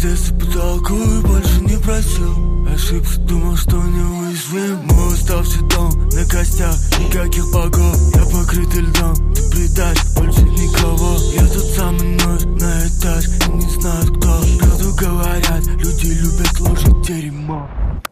детстве потолку и больше не просил. Ошибся, думал, что неуязвим. Мой уставший дом на костях, никаких богов. Я покрытый льдом, ты предашь, больше никого. Я тут самый ноль на этаж, и не знаю кто. Правду говорят, люди любят ложь и дерьмо.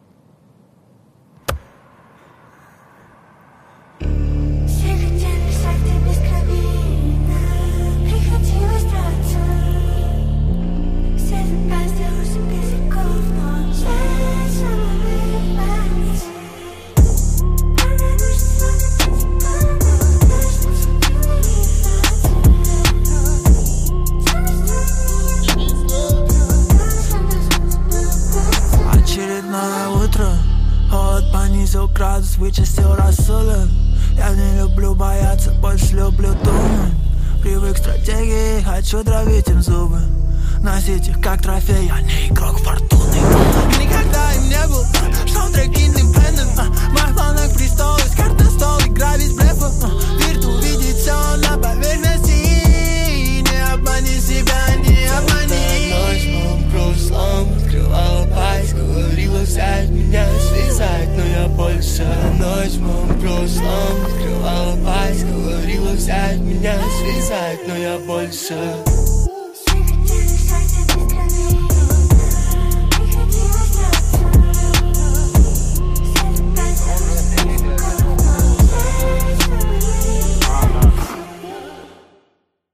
Понизил градус, вычистил рассудок. Я не люблю бояться, больше люблю думать. Привык к стратегии, хочу травить им зубы. Носить их как трофей, я не игрок фортуны. Никогда им не был саундтрек independent. В моих планах престол, из карт на стол, игра без блефа. Вирту увидеть все на поверхности. Не обмани себя, не обмани. Ночь в моем прошлом открывала пасть, говорила взять меня, связать, но я больше. Ночь в моем прошлом открывала пасть, говорила взять меня, связать, но я больше.